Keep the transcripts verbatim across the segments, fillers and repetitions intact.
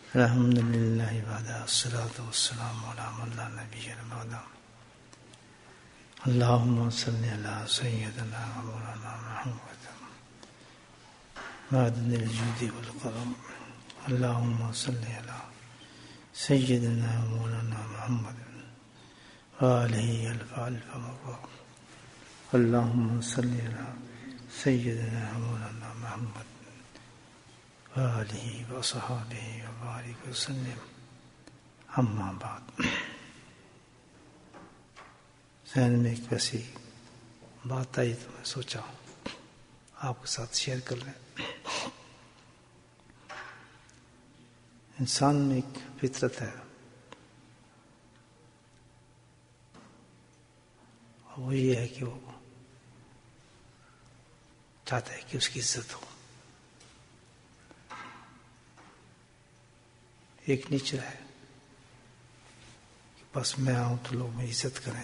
الحمد للہ وحدہ والصلاۃ والسلام علی من لا نبی بعدہ اللہم صلی علی سیدنا مولانا محمد معدن الجود والکرم اللہم صلی علی سیدنا مولانا محمد وآلہ الف الف مبارک اللہم صلی علی سیدنا مولانا محمد وآلہ وصحابہ وبارک وسلم اما بعد. ذہن میں ایک ویسی بات آئی تو میں سوچا آپ کے ساتھ شیئر کر لیں. انسان میں ایک فطرت ہے اور وہ یہ ہے کہ وہ چاہتا ہے کہ اس کی عزت ہو. ایک نیچر ہے کہ بس میں آؤں تو لوگ میری عزت کریں،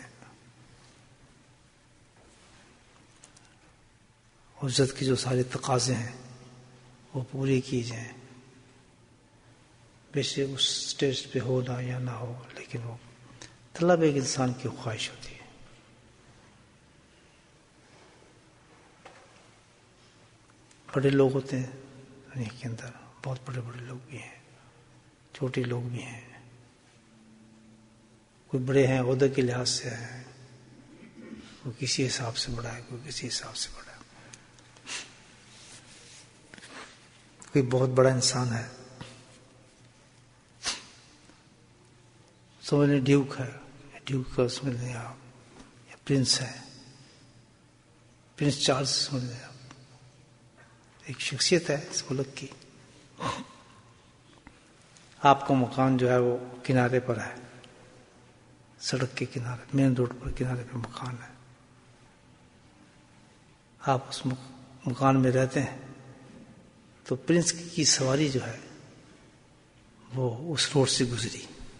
عزت کی جو سارے تقاضے ہیں وہ پورے کیے جائیں، بے شک اس اسٹیج پہ ہو نہ یا نہ ہو، لیکن وہ طلب ایک انسان کی خواہش ہوتی ہے. بڑے لوگ ہوتے ہیں دنیا کے اندر، بہت بڑے بڑے لوگ بھی ہیں، چھوٹے لوگ بھی ہیں. کوئی بڑے ہیں عہدے کے لحاظ سے ہیں، کوئی کسی حساب سے بڑا ہے، کوئی کسی حساب سے بڑا ہے. کوئی بہت بڑا انسان ہے، سمجھ لیں ڈیوک ہے، ڈیوک کا سمجھ لیں آپ، یا پرنس ہے، پرنس چارلز سمجھ لیں آپ. ایک شخصیت ہے اس ملک کی. آپ کا مکان جو ہے وہ کنارے پر ہے، سڑک کے کنارے، مین روڈ پر کنارے پہ مکان ہے. آپ اس مکان میں رہتے ہیں تو پرنس کی سواری جو ہے وہ اس روڈ سے گزری.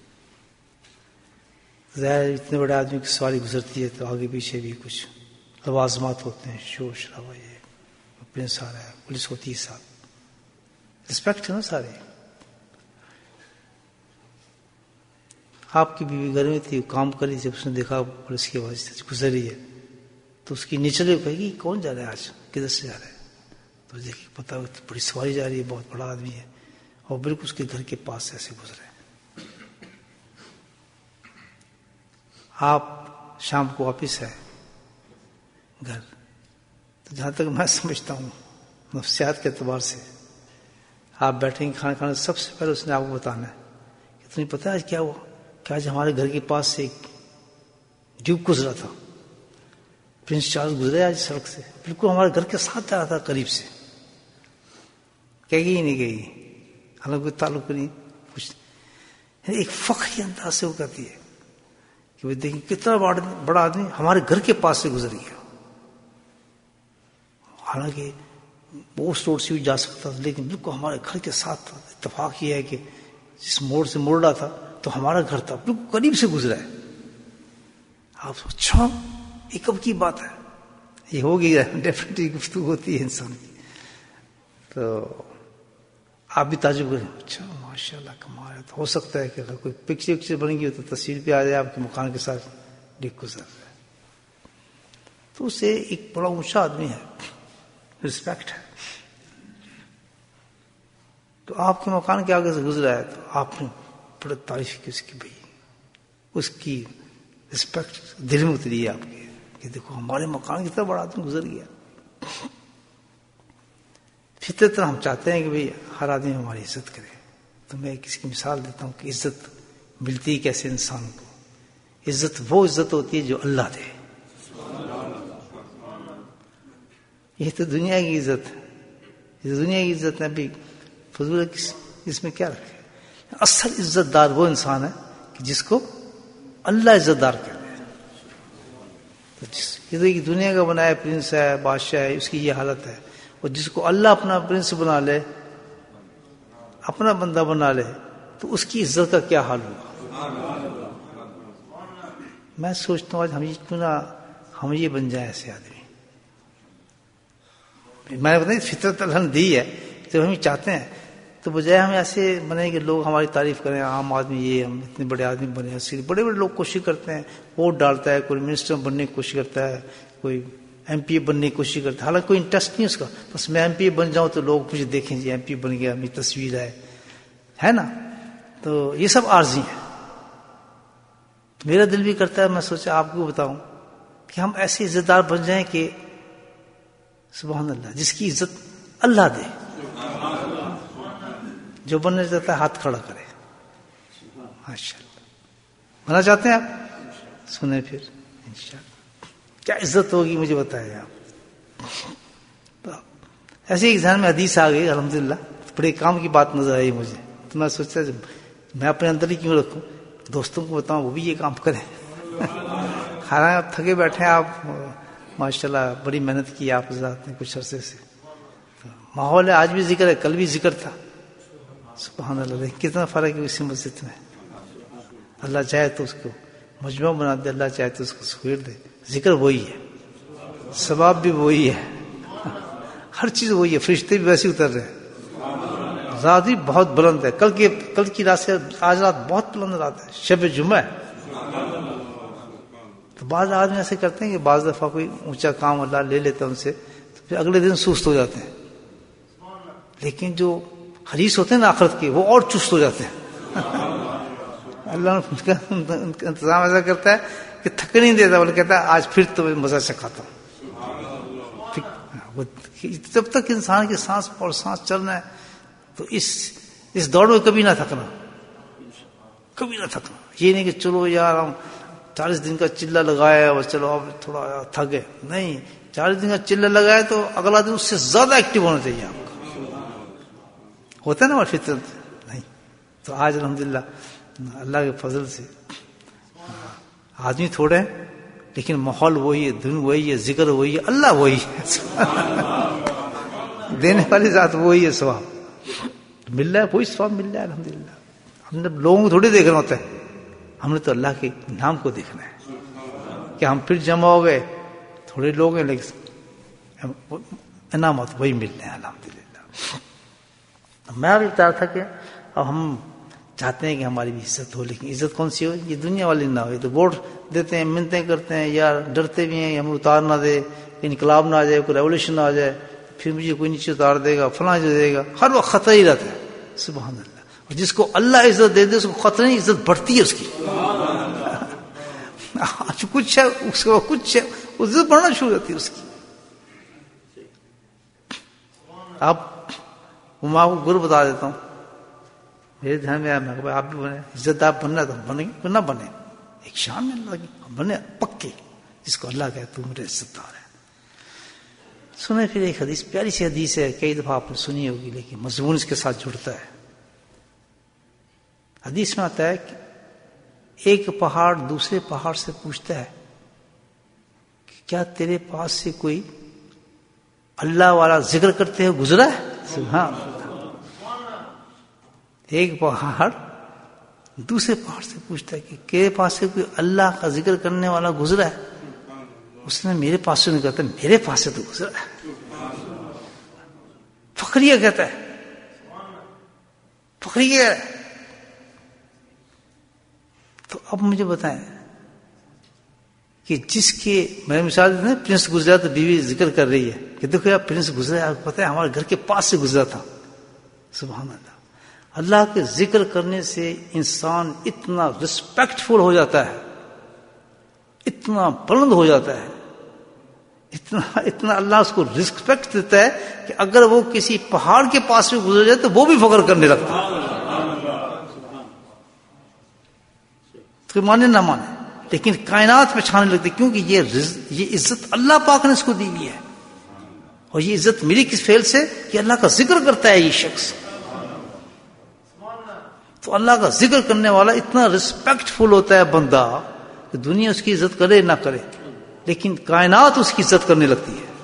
ظاہر اتنے بڑے آدمی کی سواری گزرتی ہے تو آگے پیچھے بھی کچھ لوازمات ہوتے ہیں، شور شرابہ، یہ پرنس آ رہا ہے، پولیس ہوتی ہے ساتھ، رسپیکٹ ہے نا سارے. آپ کی بیوی گھر میں تھی، کام کری، جب اس نے دیکھا پولیس کی آواز سے گزر رہی ہے تو اس کی نیچے کہے گی کون جا رہا ہے آج، کدھر سے جا رہا ہے؟ تو دیکھیے پتا بڑی سواری جا رہی ہے، بہت بڑا آدمی ہے، اور بالکل اس کے گھر کے پاس سے ایسے گزرے. آپ شام کو واپس ہے گھر، تو جہاں تک میں سمجھتا ہوں نفسیات کے اعتبار سے آپ بیٹھیں گے کھانا کھانا، سب سے پہلے اس نے آپ کو بتانا ہے کہ تمہیں پتا ہے آج کیا ہوا، کہ آج ہمارے گھر کے پاس سے ایک ڈیوک گزرا تھا، پرنس چارلز گزرے آج سڑک سے، بالکل ہمارے گھر کے ساتھ جا رہا تھا قریب سے. کہے گی ہی نہیں کہے گی، حالانکہ کوئی تعلق نہیں کچھ. ایک فخری انداز سے وہ کہتی ہے کہ وہ دیکھیں کتنا بڑا آدمی ہمارے گھر کے پاس سے گزر گیا. حالانکہ وہ اس روڈ سے بھی جا سکتا تھا لیکن بالکل ہمارے گھر کے ساتھ تھا. اتفاق یہ ہے کہ جس موڑ سے موڑ رہا تھا تو ہمارا گھر تھا، بالکل قریب سے گزرا ہے. آپ اچھا یہ کب کی بات ہے؟ یہ ہوگی ڈیفینیٹلی گفتگو ہوتی ہے انسان کی. تو آپ بھی تعجب کریں، اچھا ماشاء اللہ کمال ہے. تو ہو سکتا ہے کہ اگر کوئی پکچر وکچر بن گئی ہو تو تصویر پہ آ جائے آپ کے مکان کے ساتھ ڈگ گزر رہا ہے. تو اسے ایک بڑا اونچا آدمی ہے، رسپیکٹ ہے. تو آپ کے مکان کے آگے سے گزرا ہے تو آپ نے بڑے تعریف کی اس کی، بھائی اس کی رسپیکٹ دل میں اتری ہے آپ کے کہ دیکھو ہمارے مکان کی طرح بڑا آدمی گزر گیا. فطرت ہم چاہتے ہیں کہ بھائی ہر آدمی ہماری عزت کرے. تو میں کسی کی مثال دیتا ہوں کہ عزت ملتی کیسے انسان کو. عزت وہ عزت ہوتی ہے جو اللہ دے. یہ تو دنیا کی عزت ہے، یہ دنیا کی عزت ہے بھی فضول ہے، کس اس میں کیا رکھے. اصل عزت دار وہ انسان ہے کہ جس کو اللہ عزت دار کہتے ہیں. تو جس یہ دنیا کا بنایا پرنس ہے، بادشاہ ہے، اس کی یہ حالت ہے. اور جس کو اللہ اپنا پرنس بنا لے، اپنا بندہ بنا لے، تو اس کی عزت کا کیا حال ہوگا. میں سوچتا ہوں آج ہم یہ کیوں نہ ہم یہ بن جائیں ایسے آدمی. میں نے بتایا فطرت اللہ نے دی ہے تو ہم چاہتے ہیں تو بجائے ہم ایسے بنے کہ لوگ ہماری تعریف کریں، عام آدمی یہ ہم اتنے بڑے آدمی بنے، بڑے بڑے لوگ کوشش کرتے ہیں، ووٹ ڈالتا ہے، کوئی منسٹر بننے کی کوشش کرتا ہے، کوئی ایم پی اے بننے کی کوشش کرتا ہے، حالانکہ کوئی انٹرسٹ نہیں اس کا، بس میں ایم پی اے بن جاؤں تو لوگ مجھے دیکھیں جی ایم پی اے بن گیا، میری تصویر ہے ہے نا. تو یہ سب عارضی ہیں. میرا دل بھی کرتا ہے، میں سوچا آپ کو بتاؤں کہ ہم ایسے عزت دار بن جائیں کہ سبحان اللہ، جس کی عزت اللہ دے. جو بننا چاہتا ہے ہاتھ کھڑا کرے. ماشاء اللہ، بننا چاہتے ہیں آپ؟ سنیں پھر انشاءاللہ کیا عزت ہوگی مجھے بتائیں آپ. ایسے ایک ذہن میں حدیث آ گئی الحمدللہ، بڑے کام کی بات نظر آئی مجھے. تو میں سوچتا میں اپنے اندر ہی کیوں رکھوں، دوستوں کو بتاؤں وہ بھی یہ کام کریں. حالانکہ آپ تھکے بیٹھے، آپ ماشاءاللہ بڑی محنت کی آپ ذات نے کچھ عرصے سے. ماحول ہے، آج بھی ذکر ہے، کل بھی ذکر تھا. سبحان اللہ، کتنا فرق ہے اسی مسجد میں. اللہ چاہے تو اس کو مجمع بنا دے، اللہ چاہے تو اس کو سکیر دے. ذکر وہی ہے، ثواب بھی وہی ہے، ہر چیز وہی ہے. فرشتے بھی ویسے اتر رہے ہیں. رات بھی بہت بلند ہے. کل کی کل کی رات سے آج رات بہت بلند رات ہے، شب جمعہ ہے. تو بعض آدمی ایسے کرتے ہیں کہ بعض دفعہ کوئی اونچا کام اللہ لے لیتا ہے ان سے، تو پھر اگلے دن سست ہو جاتے ہیں. لیکن جو حریص ہوتے ہیں نا آخرت کے، وہ اور چست ہو جاتے ہیں. اللہ ان کا انتظام ایسا کرتا ہے کہ تھک نہیں دیتا، بلکہ کہتا ہے آج پھر تو مزہ چکھاتا ہوں. جب تک انسان کی سانس اور سانس چلنا ہے تو اس اس دوڑ میں کبھی نہ تھکنا، کبھی نہ تھکنا. یہ نہیں کہ چلو یار ہم چالیس دن کا چلہ لگایا اور چلو اب تھوڑا تھک گئے. نہیں، چالیس دن کا چلہ لگایا تو اگلا دن اس سے زیادہ ایکٹیو ہونا چاہیے آپ کا. ہوتا ہے نا فطرت. نہیں تو آج الحمدللہ اللہ کے فضل سے آدمی تھوڑے ہیں، لیکن ماحول وہی ہے، دن وہی ہے، ذکر وہی ہے، اللہ وہی ہے. دینے والی ذات وہی ہے. ثواب مل رہا ہے، وہی ثواب مل رہا ہے الحمدللہ. ہم نے لوگوں کو تھوڑی دیکھنا ہوتا ہے، ہم نے تو اللہ کے نام کو دیکھنا ہے. کہ ہم پھر جمع ہو گئے، تھوڑے لوگ ہیں لیکن انعامات وہی مل رہے ہیں الحمدللہ. میں بھی بتا تھا کہ اب ہم چاہتے ہیں کہ ہماری بھی عزت ہو، لیکن عزت کون سی ہو؟ یہ دنیا والی نہ ہو. تو ووٹ دیتے ہیں، منتیں کرتے ہیں، یا ڈرتے بھی ہیں ہم اتار نہ دے، انقلاب نہ آ جائے، کوئی ریولوشن نہ آ جائے، پھر مجھے کوئی نیچے اتار دے گا، فلاں جو دے گا. ہر وقت خطرہ ہی رہتا ہے. سبحان اللہ. اور جس کو اللہ عزت دے دے اس کو خطرہ نہیں، عزت بڑھتی ہے اس کی. آج کچھ ہے اس کو، کچھ ہے عزت بڑھنا شروع ہوتی ہے اس کی. آپ ماں کو گر بتا دیتا ہوں، میرے دھیان میں آیا، میں کہ آپ بھی بنے عزت دار بننا تو بنے گی، نہ بنے ایک شان میں اللہ کی بنے پکے، جس کو اللہ کہے تو میرے عزت دار ہے. سنیں پھر ایک حدیث، پیاری سی حدیث ہے، کئی دفعہ آپ نے سنی ہوگی لیکن مضمون اس کے ساتھ جڑتا ہے. حدیث میں آتا ہے کہ ایک پہاڑ دوسرے پہاڑ سے پوچھتا ہے کہ کیا تیرے پاس سے کوئی اللہ والا ذکر کرتے ہوئے گزرا ہے؟ سبحان اللہ. ایک پہاڑ دوسرے پہاڑ سے پوچھتا ہے کہ تیرے پاس سے کوئی اللہ کا ذکر کرنے والا گزرا ہے؟ اس نے میرے پاس سے نہیں کہتا، میرے پاس سے تو گزرا ہے. فخریہ کہتا ہے، فخریہ. تو اب مجھے بتائیں کہ جس کے میں مثال دیتا ہوں، پرنس گزرا تو بیوی ذکر کر رہی ہے کہ دیکھو یار پرنس گزرا، آپ کو پتا ہے ہمارے گھر کے پاس سے گزرا تھا. سبحان اللہ. اللہ کے ذکر کرنے سے انسان اتنا ریسپیکٹ فل ہو جاتا ہے، اتنا بلند ہو جاتا ہے، اتنا اتنا اللہ اس کو ریسپیکٹ دیتا ہے کہ اگر وہ کسی پہاڑ کے پاس سے گزر جائے تو وہ بھی فخر کرنے لگتا ہے. تو مانے نہ مانے لیکن کائنات میں چھانے لگتے، کیونکہ یہ یہ عزت اللہ پاک نے اس کو دی ہوئی ہے. اور یہ عزت ملی کس فعل سے؟ کہ اللہ کا ذکر کرتا ہے یہ شخص. تو اللہ کا ذکر کرنے والا اتنا ریسپیکٹ فل ہوتا ہے بندہ کہ دنیا اس کی عزت کرے نہ کرے، لیکن کائنات اس کی عزت کرنے لگتی ہے.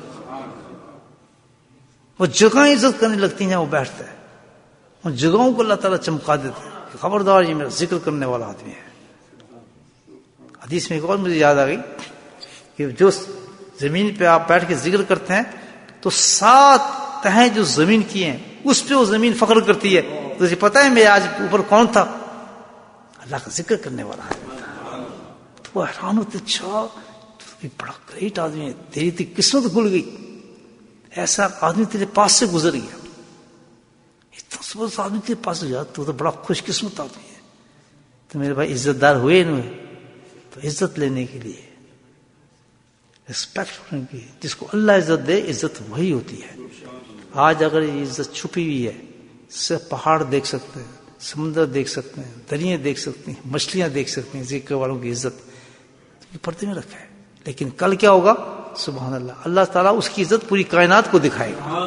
وہ جگہیں عزت کرنے لگتی ہیں جہاں وہ بیٹھتا ہے، ان جگہوں کو اللہ تعالیٰ چمکا دیتا ہے کہ خبردار یہ میرا ذکر کرنے والا آدمی ہے. حدیث میں ایک اور مجھے یاد آ گئی کہ جو زمین پہ آپ بیٹھ کے ذکر کرتے ہیں تو سات تہیں جو زمین کی ہیں اس پہ وہ زمین فخر کرتی ہے. تجھے پتا ہے میرے آج اوپر کون تھا؟ اللہ کا ذکر کرنے والا ہے. تو وہ حیران ہوتے، اچھا تو بڑا گریٹ آدمی ہے، تیری تھی قسمت کھل گئی، ایسا آدمی تیرے پاس سے گزر گیا، اتنا زبردست آدمی تیرے پاس سے گیا، تو تو بڑا خوش قسمت آدمی ہے. تو میرے بھائی عزت دار ہوئے انہوں نے تو عزت لینے کے لیے ریسپیکٹ ہونے کی، جس کو اللہ عزت دے عزت وہی ہوتی ہے. آج اگر یہ عزت چھپی ہوئی ہے، صرف پہاڑ دیکھ سکتے ہیں، سمندر دیکھ سکتے ہیں، دریاں دیکھ سکتے ہیں، مچھلیاں دیکھ سکتے ہیں، ذکر والوں کی عزت پردے میں رکھا ہے. لیکن کل کیا ہوگا؟ سبحان اللہ، اللہ تعالیٰ اس کی عزت پوری کائنات کو دکھائے گا.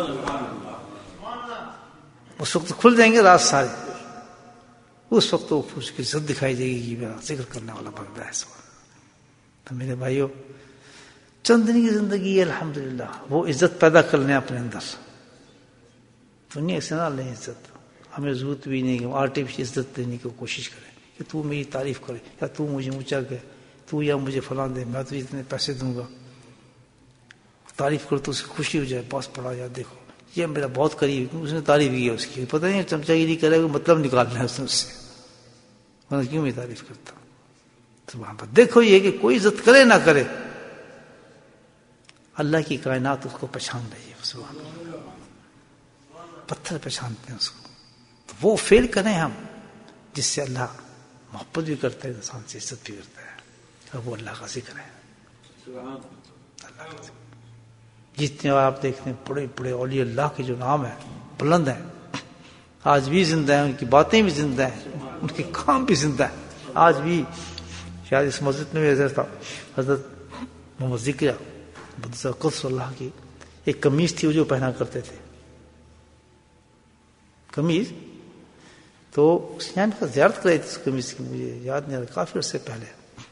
اس وقت کھل جائیں گے راز سارے، اس وقت وہ اس کی عزت دکھائی جائے گی کہ میرا ذکر کرنے والا بندہ ہے. تو میرے بھائیوں، چند دن کی زندگی ہے الحمدللہ، وہ عزت پیدا کر لیں اپنے اندر. دنیا سے نہ لیں عزت، ہمیں ضرورت بھی نہیں کہ آرٹیفیشل عزت دینے کی کوشش کریں کہ تو میری تعریف کرے یا تو مجھے اونچا کہ تو یا مجھے فلاں دے، میں تو اتنے پیسے دوں گا. تعریف کرو تو اسے خوشی ہو جائے، بس پڑا جائے، دیکھو یہ میرا بہت قریب، اس نے تعریف کی ہے اس کی، پتہ نہیں چمچا گیری کرے گا، مطلب نکالنا ہے اس نے اس سے، ورنہ کیوں میں تعریف کرتا. تو وہاں پر دیکھو یہ کہ کوئی عزت کرے نہ کرے، اللہ کی کائنات اس کو پہچان رہی ہے. سبحان اللہ، پتھر پہچانتے ہیں اس کو. تو وہ فیل کریں ہم جس سے اللہ محبت بھی کرتا ہے، انسان سے عزت بھی کرتا ہے، اور وہ اللہ کا ذکر ہے. اللہ کا ذکر جتنے آپ دیکھتے ہیں بڑے بڑے اولیاء اللہ کے جو نام ہیں بلند ہیں، آج بھی زندہ ہیں، ان کی باتیں بھی زندہ ہیں، ان کے کام بھی زندہ ہیں. آج بھی شاید اس مسجد میں حضرت حضرت محمد ذکر قدس اللہ کی ایک قمیض تھی وہ جو پہنا کرتے تھے، قمیض. تو یہاں زیارت کرائی تھی اس قمیض کی، مجھے یاد نہیں آ رہا، کافی عرصے پہلے.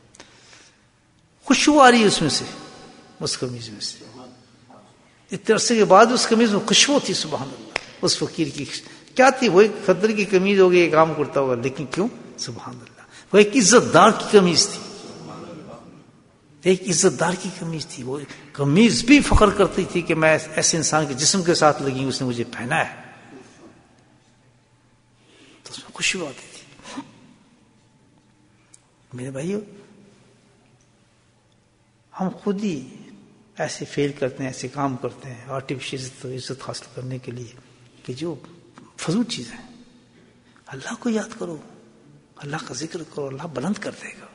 خوشبو آ رہی ہے اس میں سے، اس قمیض میں سے، اتنے عرصے کے بعد اس قمیض میں خوشبو تھی. سبحان اللہ، اس فقیر کی کیا تھی؟ وہ ایک خدر کی قمیض ہوگی، ایک کام کرتا ہوگا، لیکن کیوں؟ سبحان اللہ، وہ ایک عزت دار کی قمیض تھی، ایک عزت دار کی قمیض تھی. وہ قمیض بھی فخر کرتی تھی کہ میں ایسے انسان کے جسم کے ساتھ لگی ہوں، اس نے مجھے پہنا ہے، تو اس میں خوشبو آتی تھی. میرے بھائیو، ہم خود ہی ایسے فیل کرتے ہیں، ایسے کام کرتے ہیں آرٹیفیشل عزت حاصل کرنے کے لیے کہ جو فضول چیزیں ہیں. اللہ کو یاد کرو، اللہ کا ذکر کرو، اللہ بلند کر دے گا.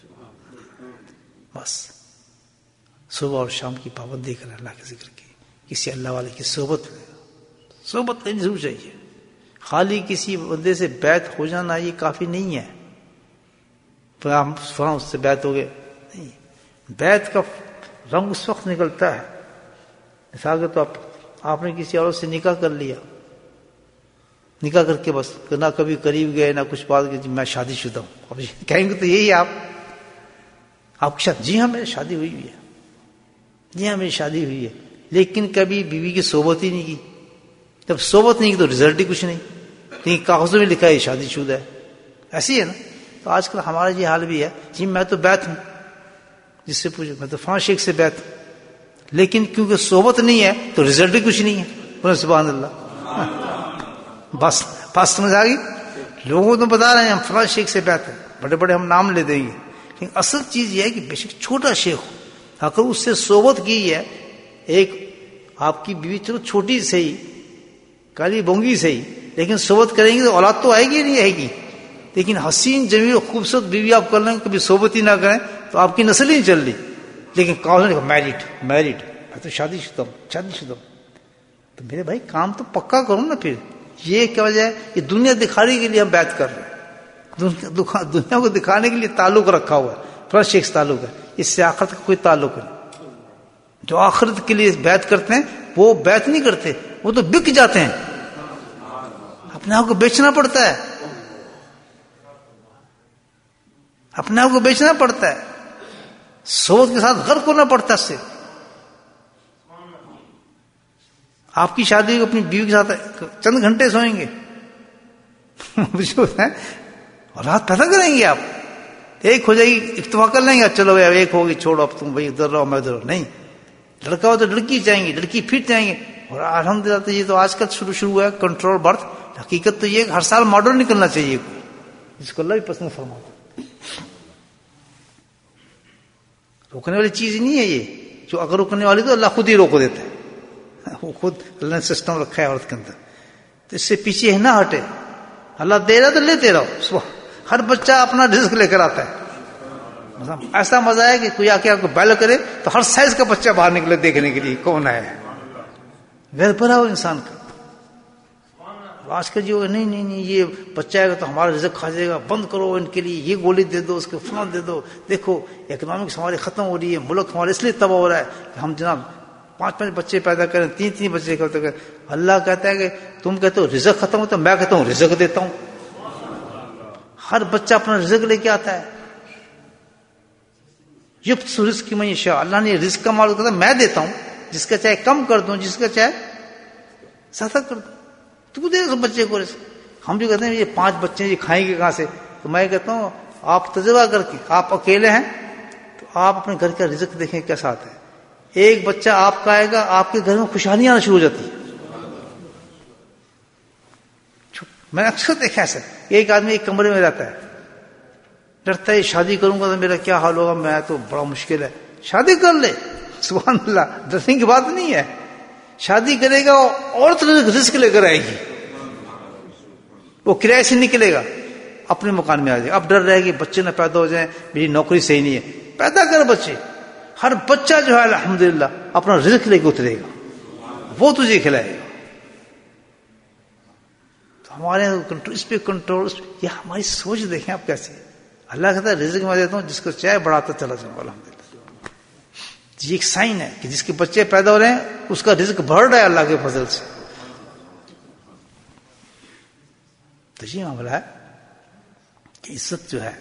بس صبح اور شام کی پابندی کریں اللہ کے ذکر کی، کسی اللہ والے کی صحبت صحبت لینی ضرور چاہیے. خالی کسی بندے سے بیعت ہو جانا یہ کافی نہیں ہے، ہم فلاں اس سے بیعت ہو گئے نہیں. بیعت کا رنگ اس وقت نکلتا ہے، مثال کے تو آپ آپ نے کسی عورت سے نکاح کر لیا، نکاح کر کے بس نہ کبھی قریب گئے نہ کچھ بات کی، میں شادی شدہ ہوں. اب کہیں گے تو یہی آپ آپ کی شادی، جی ہاں میری شادی ہوئی ہوئی ہے، جی ہاں میری شادی ہوئی ہے، لیکن کبھی بیوی کی صحبت ہی نہیں کی. جب صحبت نہیں کی تو رزلٹ ہی کچھ نہیں، لیکن کاغذوں میں لکھا ہے شادی شدہ ہے. ایسی ہے نا. تو آج کل ہمارا یہ حال بھی ہے، جی میں تو بیعت ہوں، جس سے پوچھو میں تو فلاں شیخ سے بیعت ہوں، لیکن کیونکہ صحبت نہیں ہے تو رزلٹ بھی کچھ نہیں ہے. بولے سبحان اللہ. بس بس سمجھ آ گئی. لوگوں تو بتا رہے ہیں ہم فلاں شیخ سے بیعت ہیں، بڑے بڑے ہم نام لے دیں گے، لیکن اصل چیز یہ ہے کہ بے شک چھوٹا شیخ ہو، اگر اس سے صحبت کی ہے، ایک آپ کی بیوی چلو چھوٹی سے ہی، کالی بونگی سے ہی، لیکن صحبت کریں گے تو اولاد تو آئے گی نہیں آئے گی. لیکن حسین جمیل خوبصورت بیوی آپ کر لیں گے، کبھی صحبت ہی نہ کریں تو آپ کی نسل ہی نہیں چل رہی. لیکن کاغذ میرڈ میرڈ میں تو شادی شدہ ہوں، شادی شدہ ہوں. تو میرے بھائی کام تو پکا کرو نا. پھر یہ کیا وجہ ہے؟ یہ دنیا دکھانے کے لیے ہم بیعت کر رہے ہیں، دنیا کو دکھانے کے لیے تعلق رکھا ہوا ہے، فلاں شیخ سے تعلق ہے، اس سے آخرت کا کوئی تعلق نہیں. جو آخرت کے لیے بیعت کرتے ہیں وہ بیعت نہیں کرتے، وہ تو بک جاتے ہیں، اپنے آپ کو بیچنا پڑتا ہے، اپنے آپ کو بیچنا پڑتا ہے، صحبت کے ساتھ غرق ہونا پڑتا ہے. اس سے آپ کی شادی کو اپنی بیوی کے ساتھ چند گھنٹے سوئیں گے اور رات پیدا کریں گے، آپ ایک ہو جائے گی اتفاق کر لیں گے، چلو ایک ہوگی چھوڑو اب تم بھائی ادھر رہو میں ادھر رہو. نہیں، لڑکا ہو تو لڑکی جائیں گے، لڑکی پھر جائیں گے. اور الحمدللہ تو یہ تو آج کل شروع شروع ہوا ہے کنٹرول برتھ. حقیقت تو یہ کہ ہر سال ماڈل نکلنا چاہیے کوئی جس کو اللہ بھی پسند فرماتا. روکنے والی چیز نہیں ہے یہ, جو اگر روکنے والی تو اللہ خود ہی روک دیتا ہے, وہ خود اللہ نے سسٹم رکھا ہے عورت کے اندر. تو اس سے پیچھے نہ ہٹے, اللہ دے رہا تو لیتے رہو. ہر بچہ اپنا رزق لے کر آتا ہے. ایسا مزہ ہے کہ کوئی آ کے آپ کو بیل کرے تو ہر سائز کا بچہ باہر نکلے دیکھنے کے لیے کون ہے. گھر پر آؤ انسان کا. آج کل جو نہیں نہیں نہیں یہ بچہ آئے گا تو ہمارا رزق کھا جائے گا, بند کرو ان کے لیے, یہ گولی دے دو, اس کو فلان دے دو. دیکھو اکنامکس ہماری ختم ہو رہی ہے, ملک ہمارے اس لیے تباہ ہو رہا ہے کہ ہم جناب پانچ پانچ بچے پیدا کریں, تین تین بچے کرتے کریں. اللہ کہتا ہے کہ تم کہتے ہو رزق ختم ہوتا ہے, میں کہتا ہوں رزق دیتا ہوں. ہر بچہ اپنا رزق لے کے آتا ہے. یفت رزق کی میں شاء, اللہ نے رزق کا مال کہتا میں دیتا ہوں, جس کا چاہے کم کر دوں, جس کا چاہے زیادہ کر دوں. تو دے گا بچے کو رزق. ہم جو کہتے ہیں یہ پانچ بچے یہ کھائیں گے کہاں سے, تو میں کہتا ہوں آپ تجربہ کر کے, آپ اکیلے ہیں تو آپ اپنے گھر کا رزق دیکھیں کیسا آتا ہے. ایک بچہ آپ کا آئے گا, آپ کے گھر میں خوشحالیاں آنا شروع ہو جاتی ہیں. میں نے اکثر دیکھا ایسا, ایک آدمی ایک کمرے میں رہتا ہے, ڈرتا ہے شادی کروں گا تو میرا کیا حال ہوگا, میں تو بڑا مشکل ہے. شادی کر لے, سبحان اللہ, ڈرنے کی بات نہیں ہے. شادی کرے گا اور تو رزق لے کر آئے گی, وہ کرایہ سے نکلے گا, اپنے مکان میں آ جائے گا. اب ڈر رہے گی بچے نہ پیدا ہو جائیں, میری نوکری صحیح نہیں ہے. پیدا کر بچے, ہر بچہ جو ہے الحمدللہ اپنا رزق لے کے اترے گا, وہ تجھے کھلائے گا. تو ہمارے اس پہ کنٹرول, یہ ہماری سوچ دیکھیں آپ کیسے. اللہ کہتا ہے رزق میں دیتا ہوں, جس کو چاہے بڑھاتا چلا جاؤں گا. الحمدللہ یہ ایک سائن ہے کہ جس کے بچے پیدا ہو رہے ہیں اس کا رزق بڑھ رہا ہے اللہ کے فضل سے. تو یہ معاملہ ہے کہ عزت جو ہے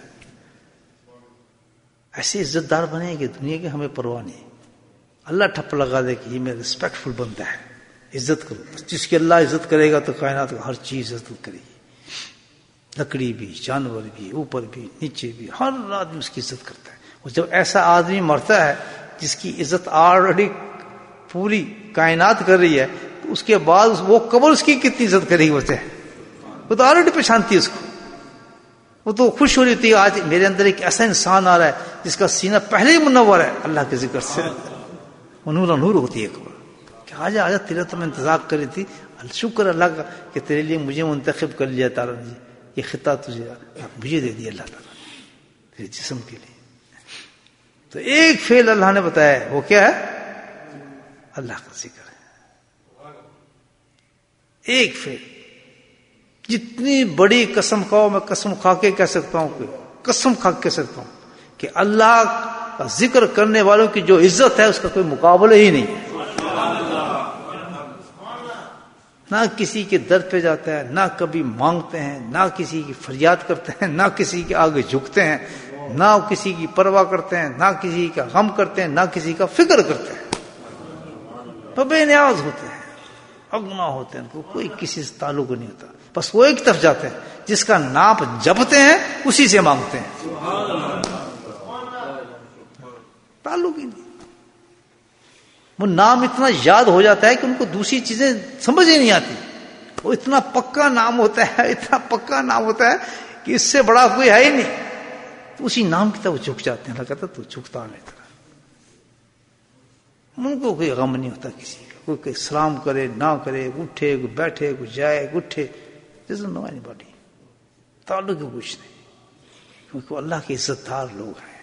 ایسے عزت دار بنے کہ دنیا کی ہمیں پرواہ نہیں. اللہ ٹھپ لگا دے کہ یہ میرا ریسپیکٹفل بنتا ہے, عزت کرو. جس کی اللہ عزت کرے گا تو کائنات کا ہر چیز عزت کرے گی. لکڑی بھی, جانور بھی, اوپر بھی, نیچے بھی, ہر آدمی اس کی عزت کرتا ہے. اور جب ایسا آدمی مرتا ہے جس کی عزت آلریڈی پوری کائنات کر رہی ہے, تو اس کے بعد وہ قبر اس کی کتنی عزت کرے گی بچے, وہ تو آلریڈی پہچانتی ہے اس کو. وہ تو خوش ہو رہی ہوتی ہے آج میرے اندر ایک ایسا انسان آ رہا ہے جس کا سینہ پہلے ہی منور ہے اللہ کے ذکر سے. وہ نور نور ہوتی ہے قبر کہ آجا آجا تیرا تو میں انتظار کر رہی تھی. شکر اللہ کا کہ تیرے لیے مجھے منتخب کر لیا تعالیٰ نے, یہ خطہ تجھے مجھے دے دیا اللہ تعالیٰ نے تیرے جسم کے لیے. تو ایک فعل اللہ نے بتایا ہے, وہ کیا ہے؟ اللہ کا ذکر ہے. ایک فعل. جتنی بڑی قسم کھاؤ, میں قسم کھا کے کہہ سکتا ہوں, قسم کھا کے کہہ سکتا ہوں کہ اللہ کا ذکر کرنے والوں کی جو عزت ہے اس کا کوئی مقابلہ ہی نہیں ہے. نہ کسی کے در پہ جاتا ہے, نہ کبھی مانگتے ہیں, نہ کسی کی فریاد کرتے ہیں, نہ کسی کے آگے جھکتے ہیں, نہ کسی کی پرواہ کرتے ہیں, نہ کسی کا غم کرتے ہیں, نہ کسی کا فکر کرتے ہیں. تو بے نیاز ہوتے ہیں, اگنا ہوتے ہیں, ان کو کوئی کسی سے تعلق نہیں ہوتا. بس وہ ایک طرف جاتے ہیں جس کا ناپ جپتے ہیں اسی سے مانگتے ہیں, تعلق ہی نہیں. وہ نام اتنا یاد ہو جاتا ہے کہ ان کو دوسری چیزیں سمجھ ہی نہیں آتی. وہ اتنا پکا نام ہوتا ہے, اتنا پکا نام ہوتا ہے کہ اس سے بڑا کوئی ہے ہی نہیں. تو اسی نام کی طرف وہ جھک جاتے ہیں. اللہ کہتا تو جھکتا نہیں طرح. ان کو کوئی غم نہیں ہوتا کسی کا, کوئی کوئی سلام کرے نہ کرے, اٹھے کوئی بیٹھے کوئی جائے اٹھے, نہیں باڈی تعلق کی کچھ نہیں, کیونکہ اللہ کے عزت دار لوگ ہیں.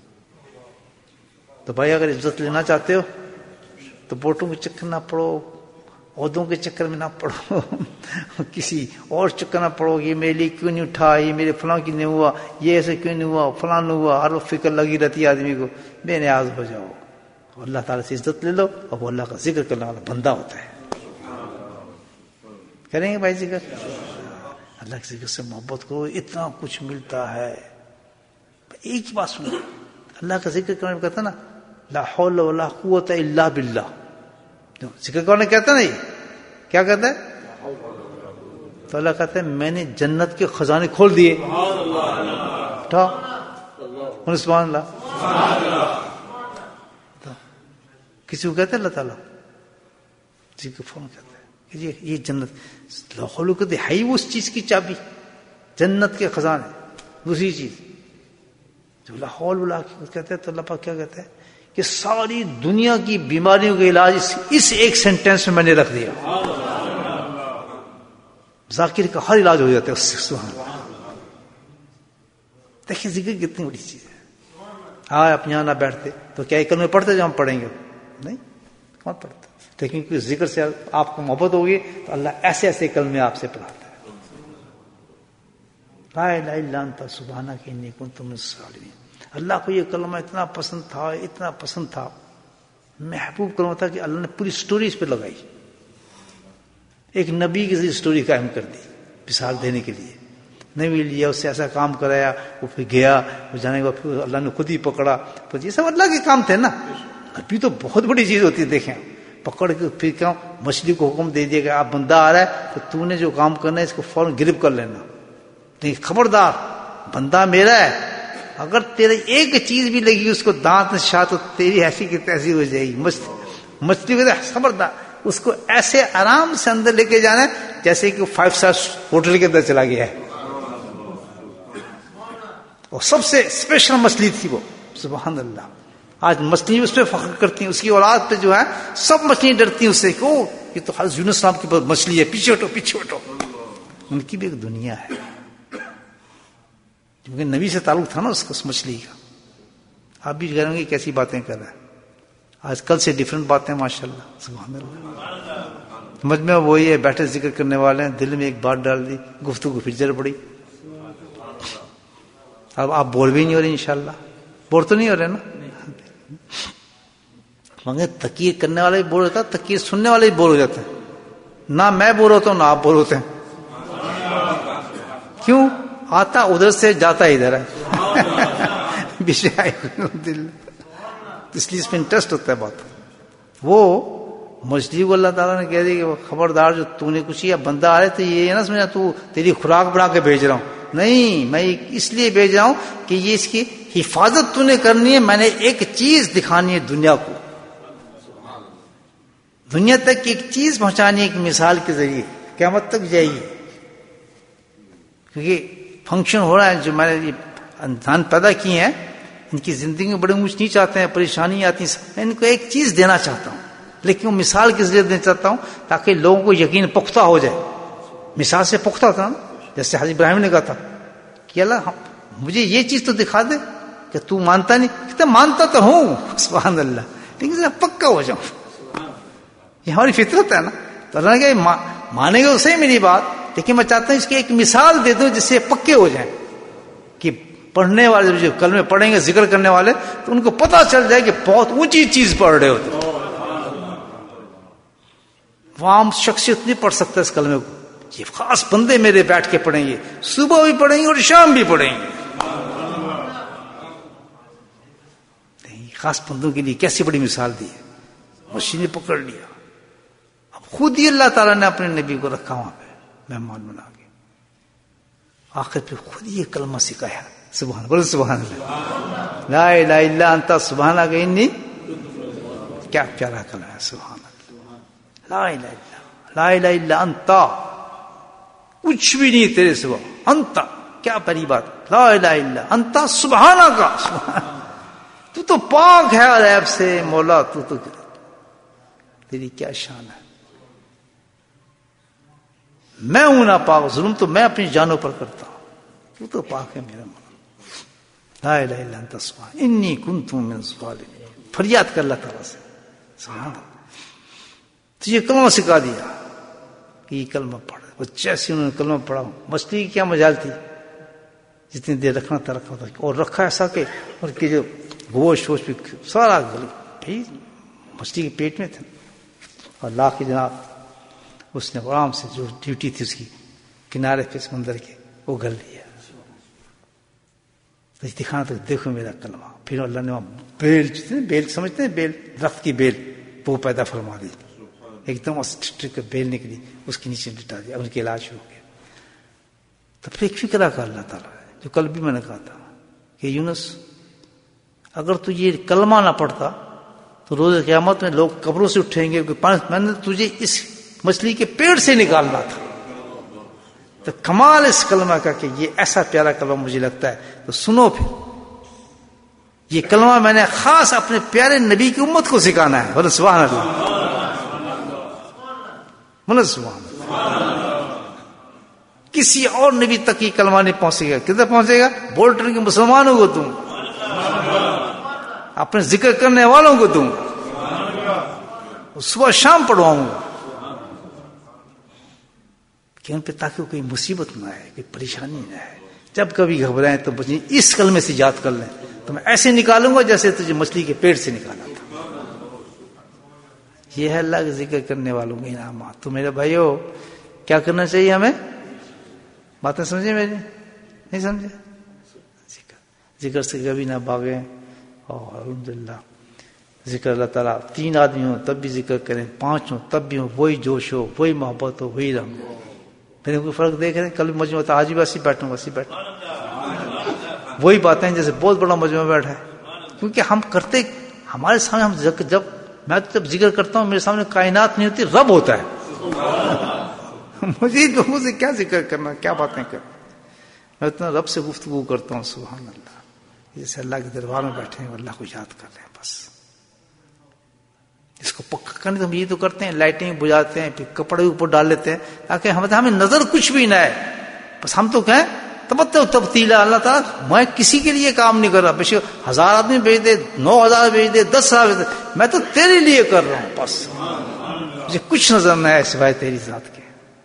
تو بھائی اگر عزت لینا چاہتے ہو تو ووٹوں کے چکر نہ پڑو, عہدوں کے چکر میں نہ پڑو, کسی اور چکر نہ پڑو. یہ میرے لیے کیوں نہیں اٹھا, یہ میرے فلاں کی نہیں ہوا, یہ ایسے کیوں نہیں ہوا, فلاں نہیں ہوا. ہر وقت فکر لگی رہتی ہے آدمی کو. بے نیاز ہو جاؤ, اللہ تعالیٰ سے عزت لے لو, اور وہ اللہ کا ذکر کرنے والا بندہ ہوتا ہے. کریں گے بھائی ذکر, اللہ کے ذکر سے محبت کرو, اتنا کچھ ملتا ہے. ایک ہی بات سنو, اللہ کا ذکر کرنے میں کہتا نا لا حول ولا قوت الا باللہ. ذکر کرنے کہتا نا, یہ کیا کہتا ہے؟ تو اللہ کہتا ہے میں نے جنت کے خزانے کھول دیے. سبحان اللہ. کسی کو کہتے اللہ تعالیٰ جی کو فون کرتا ہے کہ یہ یہ جنت لوگ کہتے ہے ہی وہ اس چیز کی چابی، جنت کے خزانے. دوسری چیز جو لاہور بلا کے کہتے ہیں تو اللہ پاک کیا کہتے ہیں کہ ساری دنیا کی بیماریوں کا علاج اس ایک سینٹینس میں میں نے رکھ دیا. ذاکر کا ہر علاج ہو جاتا ہے اس سے. سبحان اللہ. دیکھیں ذکر کتنی بڑی چیز ہے. ہاں اپنے یہاں نہ بیٹھتے تو کیا کلمے پڑھتے جو ہم پڑھیں گے؟ نہیں، کون پڑھتا؟ لیکن کیونکہ ذکر سے آپ کو محبت ہوگی تو اللہ ایسے ایسے کلمے آپ سے پڑھاتا ہے. لا الہ الا انت سبحانک انی کنت من الظالمین. اللہ کو یہ کلمہ اتنا پسند تھا، اتنا پسند تھا، محبوب کلمہ تھا کہ اللہ نے پوری سٹوری اس پہ لگائی. ایک نبی کی سٹوری قائم کر دی مثال دینے کے لیے. نبی لیا، اس سے ایسا کام کرایا، وہ پھر گیا، وہ جانے کے بعد پھر اللہ نے خود ہی پکڑا. یہ سب اللہ کے کام تھے نا. نبی تو بہت بڑی چیز ہوتی ہے. دیکھیں پکڑ کے پھر کیوں مچھلی کو حکم دے دیا کہ آپ بندہ آ رہا ہے تو تو نے جو کام کرنا ہے اس کو فوراً گرفت کر لینا. نہیں، خبردار بندہ میرا ہے، اگر تیرے ایک چیز بھی لگی اس کو دانت نشا تو تیری ایسی کی تیسی ہو جائے گی. مچھلی کو خبردار اس کو ایسے آرام سے اندر لے کے جانا ہے جیسے کہ فائیو اسٹار ہوٹل کے اندر چلا گیا ہے. اور سب سے اسپیشل مچھلی تھی وہ. سبحان اللہ. آج مچھلی اس پہ فخر کرتی ہیں، اس کی اولاد پہ جو ہے سب مچھلی ڈرتی ہیں اس سے کہ او یہ تو حضرت یونس السلام کی مچھلی ہے، پیچھے ہٹو پیچھے ہٹو. ان کی بھی ایک دنیا ہے کیونکہ نبی سے تعلق تھا نا اس کو، اس مچھلی کا. آپ بھی کہیں گے کیسی باتیں کر رہے ہیں. آج کل سے ڈفرینٹ باتیں ماشاء اللہ. سبحان اللہ. سمجھ میں وہی ہے، بیٹھے ذکر کرنے والے ہیں، دل میں ایک بات ڈال دی، گفتگو پھر جڑ پڑی. اب آپ بور بھی نہیں ہو رہے انشاءاللہ. بور تو نہیں ہو رہے نا؟ مگر تقریر کرنے والے بھی بور ہوتا ہے، تقریر سننے والے بھی بور ہو جاتے ہیں. نہ میں بور ہوتا ہوں نہ آپ بور ہوتے ہیں. کیوں؟ آتا ادھر سے جاتا ادھر ہے. دل اس لیے اس میں انٹرسٹ ہوتا ہے بات. وہ مچھلی کو اللہ تعالیٰ نے کہہ دیا کہ وہ خبردار جو تو نے کچھ کیا بندہ آ رہے تو یہ نہ سمجھا تو تیری خوراک بنا کے بھیج رہا ہوں. نہیں، میں اس لیے بھیج رہا ہوں کہ یہ اس کی حفاظت تو نے کرنی ہے. میں نے ایک چیز دکھانی ہے دنیا کو، دنیا تک ایک چیز پہنچانی ہے ایک مثال کے ذریعے، قیامت تک جائے گی. کیونکہ فنکشن ہو رہا ہے، جو میں نے انسان پیدا کیے ہیں ان کی زندگی میں بڑے اونچ نیچ آتے ہیں، پریشانی آتی ہیں. میں ان کو ایک چیز دینا چاہتا ہوں، لیکن وہ مثال کے ذریعے دینا چاہتا ہوں تاکہ لوگوں کو یقین پختہ ہو جائے. مثال سے پختہ تھا نا، جیسے حضرت ابراہیم نے کہا تھا کہ اللہ مجھے یہ چیز تو دکھا دے کہ تو مانتا نہیں. کہتا مانتا تو ہوں سبحان اللہ، لیکن ذرا پکا ہو جاؤں. یہ ہماری فطرت ہے نا. تو اللہ نے کہا مانے گا اسے میری بات، لیکن میں چاہتا ہوں اس کی ایک مثال دے دوں جس سے پکے ہو جائیں کہ پڑھنے والے جو کلمے پڑھیں گے ذکر کرنے والے تو ان کو پتہ چل جائے کہ بہت اونچی چیز پڑھ رہے ہوتے. وہ عام شخصیت نہیں پڑھ سکتا اس کلمے کو. یہ خاص بندے میرے بیٹھ کے پڑھیں گے، صبح بھی پڑھیں گے اور شام بھی پڑھیں گے. خاص بندوں کے لیے کیسی بڑی مثال دی ہے. مچھلی نے پکڑ لیا، اب خود ہی اللہ تعالیٰ نے اپنے نبی کو رکھا وہاں پہ مہمان بنا کے، آخر پہ خود ہی یہ کلمہ سکھایا. سبحان بولو سبحان اللہ. لا الہ الا انت سبحانک انی، کیا پیارا کلمہ ہے. سبحان اللہ. لا الہ الا لا الہ الا انت، کچھ بھی نہیں تیرے سوا. انت، کیا بڑی بات. لا الہ الا انت سبحانک، تو تو پاک ہے عیب سے مولا. تو تو تیری کیا شان ہے. میں ہوں نا پاک، ظلم تو میں اپنی جانوں پر کرتا ہوں، تو تو پاک ہے میرا مولا. لا الہ الا انت سبحانک انی کنت من الظالمین. فریاد کر اللہ تعالیٰ سے. سبحان اللہ. تو یہ کلمہ سکھا دیا کہ یہ کلمہ پڑھ. وہ جیسے انہوں نے کلمہ پڑھا، مچھلی کی کیا مجال تھی، جتنی دیر رکھنا تھا رکھا تھا، اور رکھا ایسا کہ اور کہ جو گوشت ووشت بھی سارا گل بھائی مچھلی کے پیٹ میں تھا. اور لا کے جناب اس نے آرام سے جو ڈیوٹی تھی اس کی کنارے پہ سمندر کے وہ گل لیا. تو دکھانا تھا دیکھو میرا کلمہ. پھر اللہ نے وہاں بیل جتنے بیل سمجھتے ہیں، بیل درخت کی بیل وہ پیدا فرما دی. ایک دم اسٹرک بیل نکلی، اس کے نیچے لٹا دیا، ان کے علاج ہو گیا. تو پھر ایک فکر کا اللہ تعالیٰ ہے جو کل بھی میں نے کہا تھا کہ یونس اگر تو یہ کلمہ نہ پڑھتا تو روز قیامت میں لوگ قبروں سے اٹھیں گے کہ میں نے تجھے اس مچھلی کے پیڑ سے نکالنا تھا. تو کمال اس کلمہ کا کہ یہ ایسا پیارا کلمہ مجھے لگتا ہے. تو سنو پھر یہ کلمہ میں نے خاص اپنے پیارے نبی کی امت کو سکھانا ہے. بولو سبحان اللہ، بولو سبحان اللہ. کسی اور نبی تک یہ کلمہ نہیں پہنچے گا. کدھر پہنچے گا؟ بولٹر کے مسلمانوں کو دوں، اپنے ذکر کرنے والوں کو دوں، صبح شام پڑھواؤں گا کہ ان پہ تاکہ کوئی مصیبت نہ آئے، کوئی پریشانی نہ آئے. جب کبھی گھبرائیں تو بچیں اس کلمے سے یاد کر لیں تو میں ایسے نکالوں گا جیسے تجھے مچھلی کے پیٹ سے نکالا تھا. یہ ہے اللہ کے ذکر کرنے والوں کے انعامات. تو میرے بھائیو کیا کرنا چاہیے ہمیں؟ باتیں سمجھے میری؟ نہیں سمجھے؟ ذکر ذکر سے کبھی نہ بھاگیں. اور الحمدللہ ذکر اللہ تعالیٰ تین آدمی ہوں تب بھی ذکر کریں، پانچ ہوں تب بھی ہوں وہی جوش ہو، وہی محبت ہو، وہی رنگ ہو. میرے کوئی فرق دیکھ رہے ہیں؟ کل مجموعہ تھا، آج بھی ویسے بیٹھوں ویسے بیٹھوں، وہی باتیں جیسے بہت بڑا مجموعہ بیٹھا ہے. کیونکہ ہم کرتے ہمارے سامنے، ہم جب میں جب ذکر کرتا ہوں میرے سامنے کائنات نہیں ہوتی، رب ہوتا ہے. مجھے لوگوں سے کیا ذکر کرنا، کیا باتیں کرنا. میں اتنا رب سے گفتگو کرتا ہوں. سبحان اللہ. جیسے اللہ کے دربار میں بیٹھے ہیں اللہ کو یاد کر رہے ہیں. بس اس کو پکا کرنے تو ہم یہ تو کرتے ہیں، لائٹیں بجھاتے ہیں، پھر کپڑے اوپر ڈال لیتے ہیں تاکہ ہمیں نظر کچھ بھی نہ ہے. بس ہم تو کہیں تبتو تبتیلا، اللہ تعالیٰ میں کسی کے لیے کام نہیں کر رہا. بے شک ہزار آدمی بھیج دے، نو ہزار بھیج دے، دس ہزار بھیج دے، میں تو تیرے لیے کر رہا ہوں. بس مجھے کچھ نظر نہ ہے سوائے تیری ذات کے.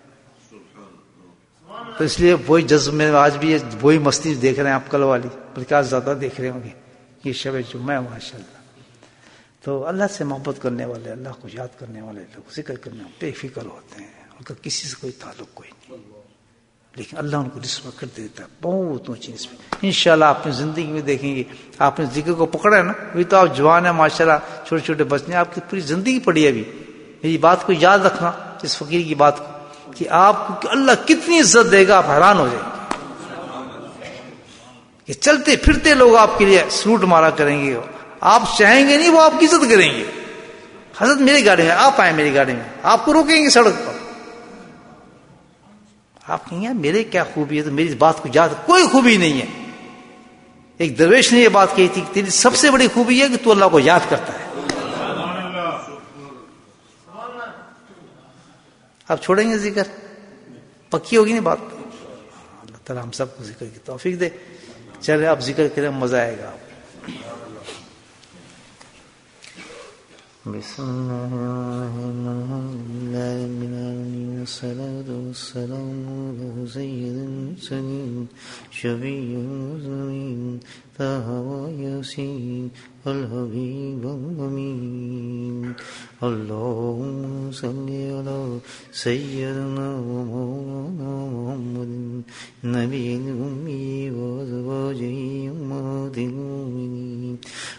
تو اس لیے وہی جذب میں آج بھی وہی مستی دیکھ رہے ہیں آپ کل والی، بلکہ آج زیادہ دیکھ رہے ہوں گے یہ شب جمعہ ہے ماشاء اللہ. تو اللہ سے محبت کرنے والے، اللہ کو یاد کرنے والے لوگ ذکر کرنے والے بے فکر ہوتے ہیں. ان کا کسی سے کوئی تعلق کوئی نہیں، لیکن اللہ ان کو رسوا کر دیتا ہے بہت اونچی نسبت. انشاءاللہ آپ اپنی زندگی میں دیکھیں گے. آپ نے ذکر کو پکڑا ہے نا، ابھی تو آپ جوان ہیں ماشاء اللہ، چھوٹے چھوٹے بچے ہیں، آپ کی پوری زندگی پڑی ہے. ابھی میری بات کو یاد رکھنا، اس فقیر کی بات کو، کہ آپ کو اللہ کتنی عزت دے گا، آپ حیران ہو جائیں گے. کہ چلتے پھرتے لوگ آپ کے لیے سلوٹ مارا کریں گے. آپ چاہیں گے نہیں، وہ آپ کی عزت کریں گے. حضرت میری گاڑی میں آپ آئے، میری گاڑی میں آپ کو روکیں گے سڑک پر، آپ کہیں گے میرے کیا خوبی ہے، تو میری بات کو یاد. کوئی خوبی نہیں ہے. ایک درویش نے یہ بات کہی تھی کہ تیری سب سے بڑی خوبی ہے کہ تو اللہ کو یاد کرتا ہے. آپ چھوڑیں گے ذکر؟ پکی ہوگی نہیں بات. اللہ تعالیٰ ہم سب کو ذکر کی توفیق دے. چلے آپ ذکر کریں، مزہ آئے گا. آپ بسم اللہ الرحمن الرحیم، والصلاة والسلام علی سید المرسلین شفیع المذنبین طه یاسین الحبیب الامین. اللهم صل على سيدنا ومولانا محمد النبي الأمي وأزواجه أمهات المؤمنين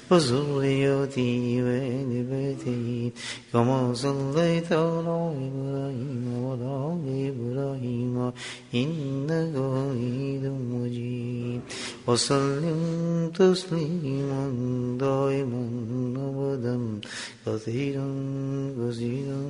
وذريته وآل بيته كما صليت على إبراهيم وعلى آل إبراهيم إنك حميد مجيد. وسلم تسليما دائما أبدا كثيرا كثيرا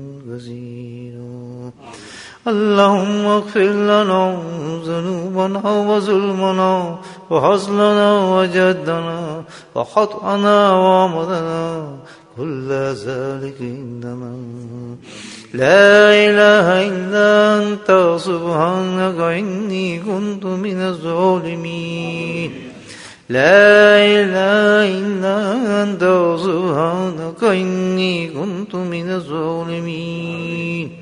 كثيرا. اللهم اغفر لنا ذنوبنا وظلمنا وحزننا وجدنا وخطأنا وعمدنا كل ذلك عندنا. لا إله إلا أنت سبحانك إني كنت من الظالمين. لا إله إلا أنت سبحانك إني كنت من الظالمين.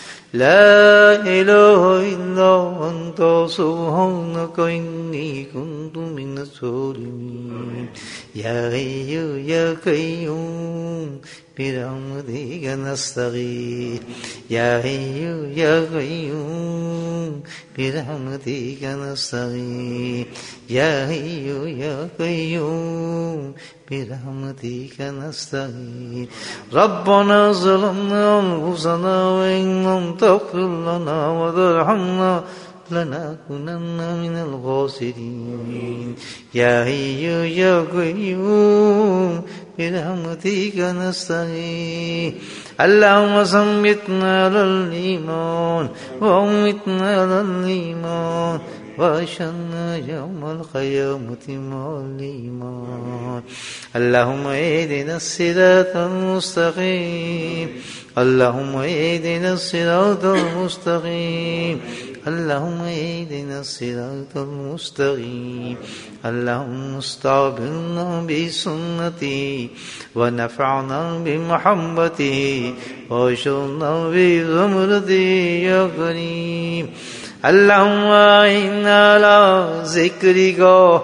لا إله إلا أنت سبحانك إني كنت من الظالمين. يا حي يا قيوم برحمتك نستغيث. يا حي يا قيوم برحمتك نستغيث. يا حي يا قيوم برحمتك نستغيث. ربنا ظلمنا أنفسنا وإن لم تغفر لنا وترحمنا لنكونن من الخاسرين. يا حي يا قيوم برحمتك نستغيث اللهم ثبتنا على الإيمان وأمتنا على الإيمان وأشهدنا يوم القيامة مع الإيمان اللهم اهدنا الصراط المستقيم اللهم اهدنا الصراط المستقيم اللهم اهدنا الصراط المستقيم اللهم استعبرنا بسنتي ونفعنا بمحبتي واشرنا بزمرتي يا كريم اللهم إنا على ذكرك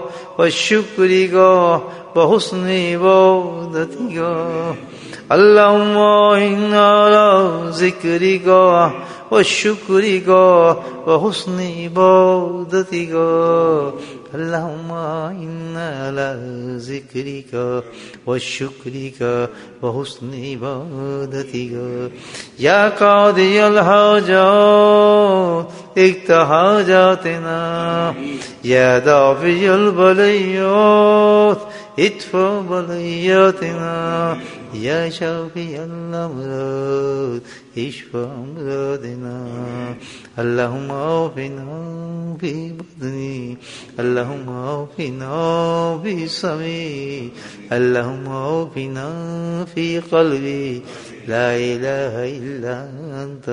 وشكرك وحسن عبادتك اللهم إنا على ذكرك وشكرك وحسن عبادتك اللهم إنا على ذكرك وشكرك وحسن عبادتك يا قاضي الحاجات اقض حاجاتنا يا دافع البليات ادفع بلياتنا يا شافي الأمراض اشفى أمراضنا اللهم عافنا في بدني اللهم عافنا في سمعي اللهم عافنا في قلبي لا إله إلا أنت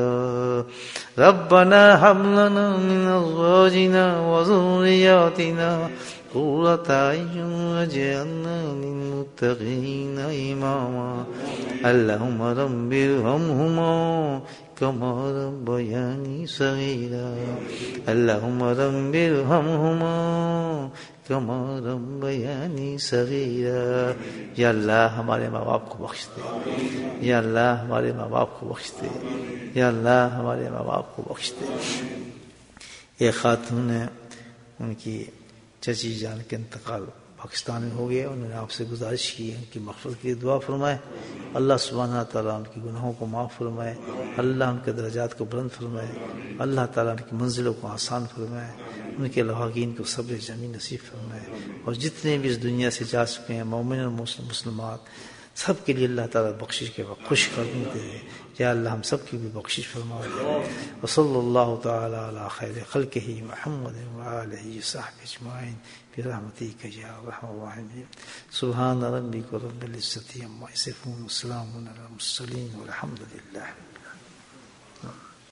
ربنا هب لنا من أزواجنا وذرياتنا قرة أعين واجعلنا للمتقين إماما اللهم رب ارحمهما كما ربياني صغيرا اللهم رب ارحمهما كما ربياني صغيرا یا اللہ ہمارے ماں باپ کو بخش دے یا اللہ ہمارے ماں باپ کو بخش دے یا اللہ ہمارے ماں باپ کو بخش دے ایک خاتون ہے ان کی چچی جان کے انتقال پاکستان میں ہو گیا انہوں نے آپ سے گزارش کی ہے ان کی مغفرت کے لیے دعا فرمائے اللہ سبحانہ تعالیٰ ان کی گناہوں کو معاف فرمائے اللہ ان کے درجات کو بلند فرمائے اللہ تعالیٰ ان کی منزلوں کو آسان فرمائے ان کے لواحقین کو صبر جمیل نصیب فرمائے اور جتنے بھی اس دنیا سے جا چکے ہیں مومن اور مسلم مسلمات سب کے لیے اللہ تعالیٰ بخشش کے وقت خوش کرنے دے یا اللہ ہم سب کی بھی بخشش فرما دے وصلی اللہ تعالی علی خیر خلقہ محمد وآلہ وصحبہ اجمعین برحمتک یا ارحم الراحمین سبحان ربک رب العزة عما یصفون وسلام علی المرسلین والحمد للہ